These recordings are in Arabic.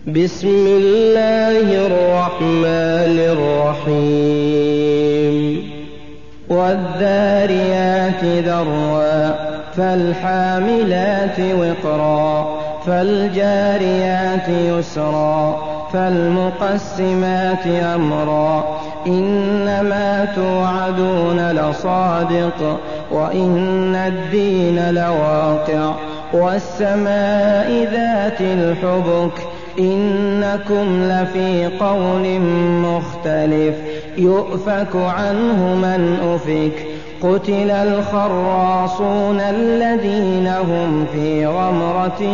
بسم الله الرحمن الرحيم والذاريات ذروا فالحاملات وقرا فالجاريات يسرا فالمقسمات أمرا إنما توعدون لصادق وإن الدين لواقع والسماء ذات الحبك إنكم لفي قول مختلف يؤفك عنه من أفك قتل الخراصون الذين هم في غمرة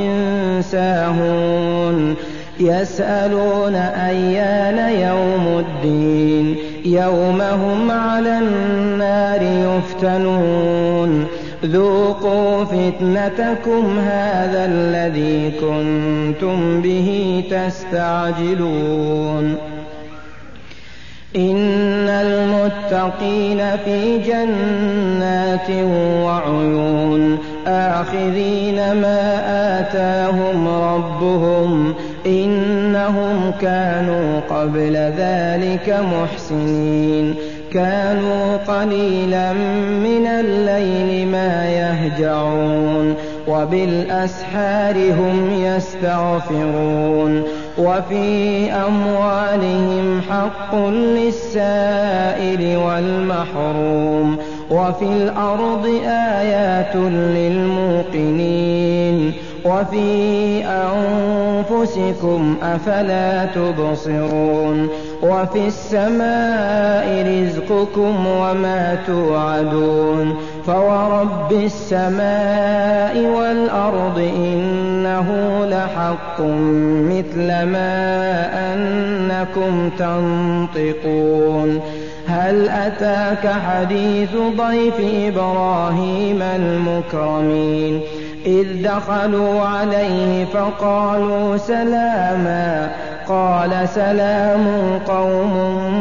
ساهون يسألون أيان يوم الدين يوم هم على النار يفتنون ذوقوا فتنتكم هذا الذي كنتم به تستعجلون إن المتقين في جنات وعيون آخذين ما آتاهم ربهم إنهم كانوا قبل ذلك محسنين كانوا قليلا من الليل ما يهجعون وبالأسحار هم يستغفرون وفي أموالهم حق للسائل والمحروم وفي الأرض آيات للموقنين وفي أنفسكم أفلا تبصرون وفي السماء رزقكم وما توعدون فورب السماء والأرض إنه لحق مثل ما أنكم تنطقون هل أتاك حديث ضيف إبراهيم المكرمين إذ دخلوا عليه فقالوا سلاما قال سلام قوم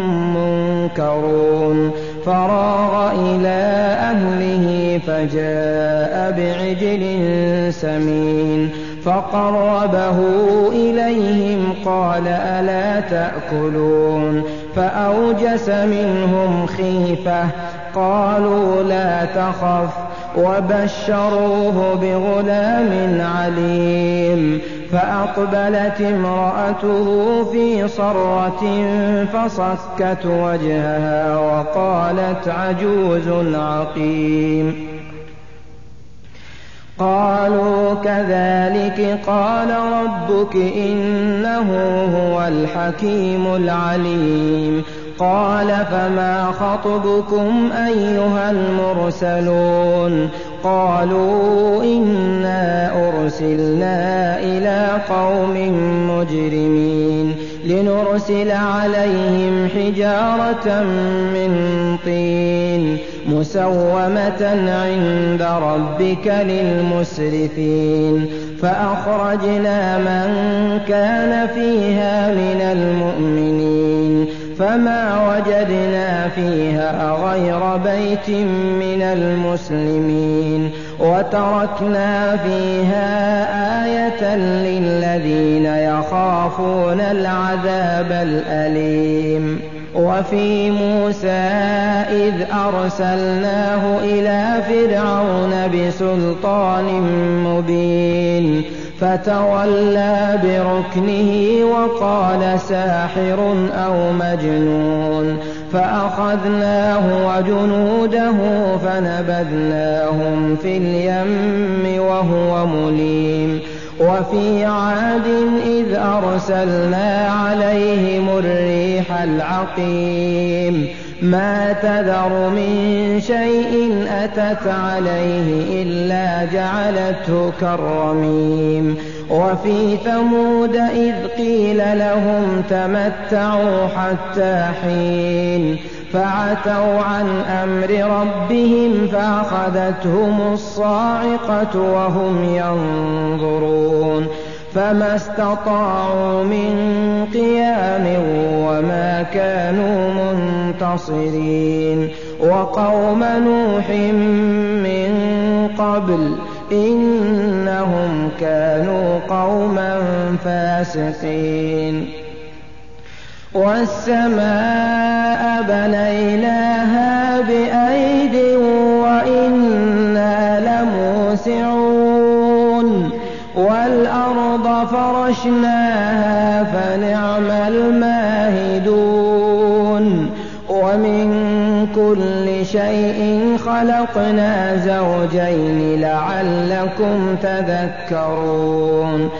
منكرون فراغ إلى أهله فجاء بعجل سمين فقربه إليهم قال ألا تأكلون فأوجس منهم خيفة قالوا لا تخف وبشروه بغلام عليم فأقبلت امرأته في صرة فصكت وجهها وقالت عجوز عقيم قالوا كذلك قال ربك إنه هو الحكيم العليم قال فما خطبكم أيها المرسلون قالوا إنا أرسلنا إلى قوم مجرمين لنرسل عليهم حجارة من طين مسومة عند ربك للمسرفين فأخرجنا من كان فيها من المؤمنين فما وجدنا فيها غير بيت من المسلمين وتركنا فيها آية للذين يخافون العذاب الأليم وفي موسى إذ أرسلناه إلى فرعون بسلطان مبين فتولى بركنه وقال ساحر أو مجنون فأخذناه وجنوده فنبذناهم في اليم وهو مليم وفي عاد إذ أرسلنا عليهم الريح العقيم ما تذر من شيء أتت عليه إلا جعلته كالرميم وفي ثمود إذ قيل لهم تمتعوا حتى حين فعتوا عن أمر ربهم فأخذتهم الصاعقة وهم ينظرون فما استطاعوا من قيام وما كانوا منتصرين وقوم نوح من قبل إنهم كانوا قوما فاسقين والسماء بنيناها بأيد وإنا لموسعون والأرض فرشناها فنعم الماهدون ومن كل شيء خلقنا زوجين لعلكم تذكرون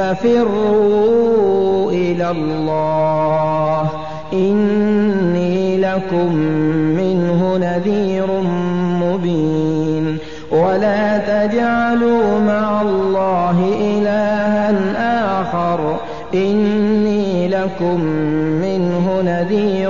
ففروا إلى الله إني لكم منه نذير مبين ولا تجعلوا مع الله إلها آخر إني لكم منه نذير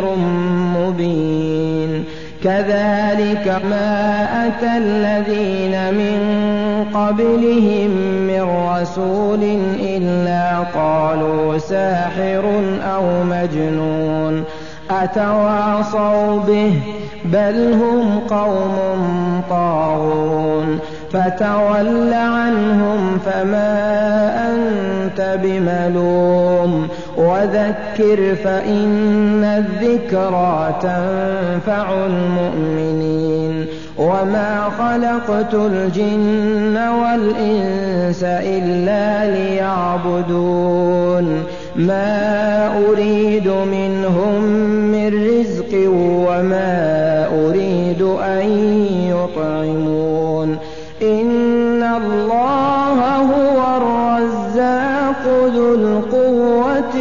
مبين كذلك ما أتى الذين من قبلهم من رسول إلا قالوا ساحر أو مجنون أتواصوا به بل هم قوم طاغون فتول عنهم فما أنت بملوم وذكر فإن الذكرى تنفع المؤمنين وما خلقت الجن والإنس إلا ليعبدون ما أريد منهم من رزق وما أريد أن يطعمون إن الله هو الرزاق ذو القوة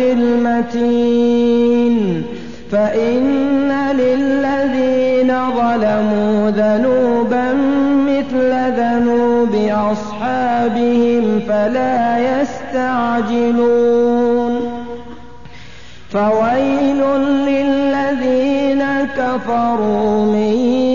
المتين فإن للذين ظلموا ذنوبا مثل ذنوب أصحابهم فلا يستعجلون فويل للذين كفروا من